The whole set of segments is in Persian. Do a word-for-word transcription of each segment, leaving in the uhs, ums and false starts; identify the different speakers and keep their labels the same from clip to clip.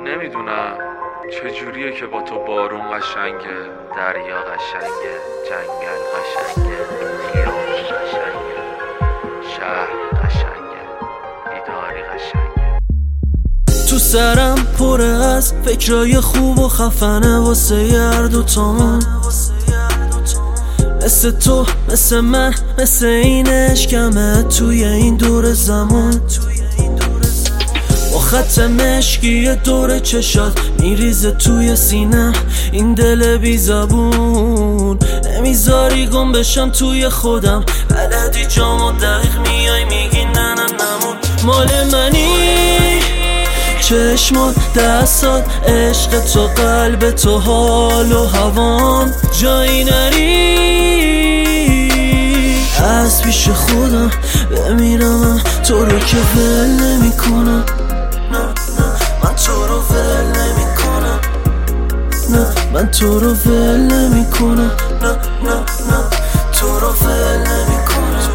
Speaker 1: نمیدونم چجوریه که با تو بارون قشنگه، دریا قشنگه، جنگل قشنگه، خیابون قشنگه، شهر قشنگه، بیداری قشنگه.
Speaker 2: تو سرم پره از فکرای خوب و خفنه واسه هر دوتامون، مثل تو مثل من مثل این عشقمه توی این دور زمان. با خط مشکی دور چشات میریزه توی سینه این دل بی زبون، نمیذاری گم بشم توی خودم، بلدی جامو دقیق میای میگی نه نه نمون. مال منی چشمات دستات عشق تو قلب تو حال و هوام، جایی نری از پیش خودم بمیرم تو رو که ول نمی کنم. نه نه من تو رو ول نمی کنم، نه من تو رو ول نمی کنم، نه نه نه تو رو ول نمی کنم.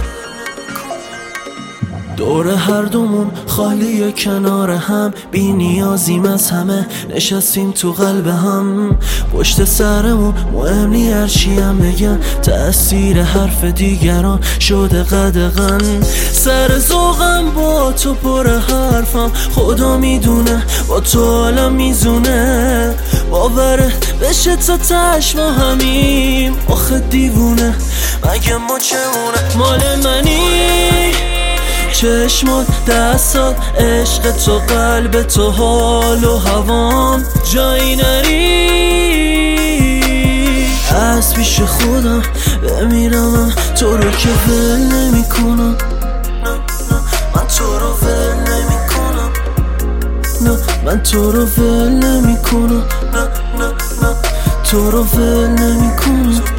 Speaker 2: دور هر دومون خالیه کنار هم، بی نیازیم از همه نشستیم تو قلب هم. پشت سرمون مهم نی هرچی هم بگن، تأثیر حرف دیگران شده قدغن. سر ذوقم با تو پر حرفم، خدا میدونه با تو حالا میزونه. باورت بشه تا تش ما همیم آخه دیوونه، مگه ما چمونه. مال منی چشمات دستات عشق تو قلب تو حال و هوام، جایی نری از پیش خودم بمیرم تو رو که ول نمی کنم. نه نه من تو رو ول نمی کنم، نه من تو رو ول نمی کنم، نه نه نه تو رو ول نمی کنم.